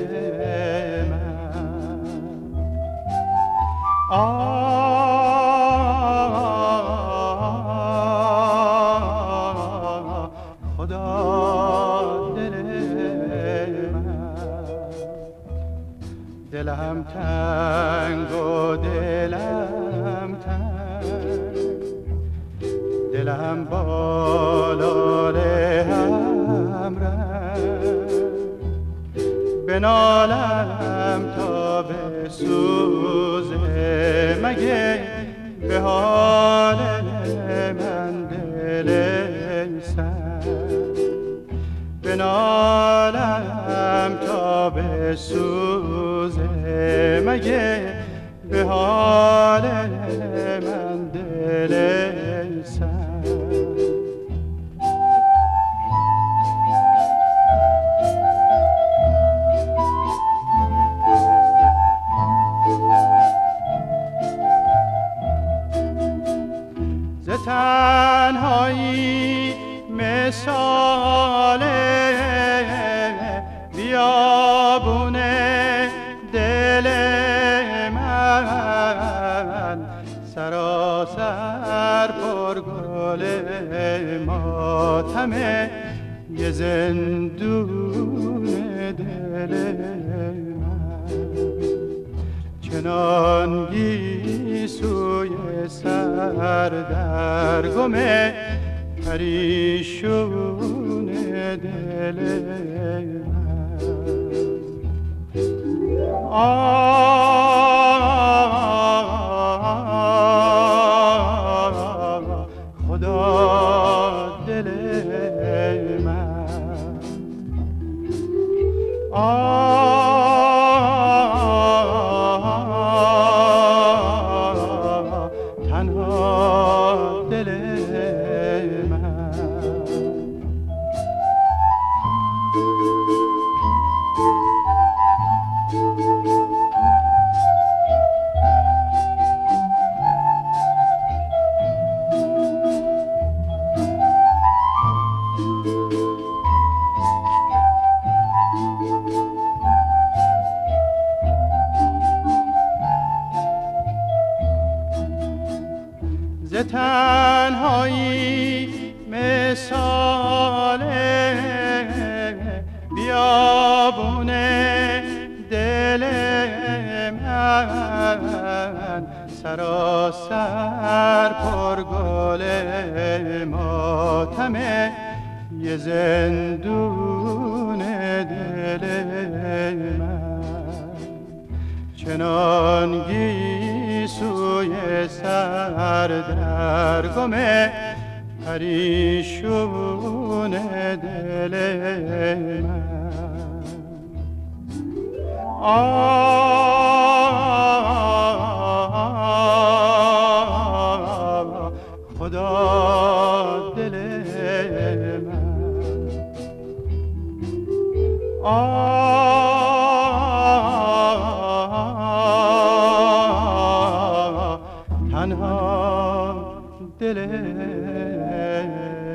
من. خدا دل من، دلم تنگ و دلم تنگ، دلم بالال هم رنگ، بنالم تا به سوزه مگه به حال من دل سنگ، بنالم تا به سوزه مگه به حال من دل سنگ. ز تنهایی مثال بیابون دل من، سراسر پر گل ماتم یه زندون دل من، چنان گیسوی سر در گم پریشون دل من. خدا دل من، تنها دل من. ز تنهایی مثال بیابون دل من، سراسر پر گل ماتم یه زندون دل من، چنان گیسوی سر در گم پریشون دل من. خدا دل من، تنها دل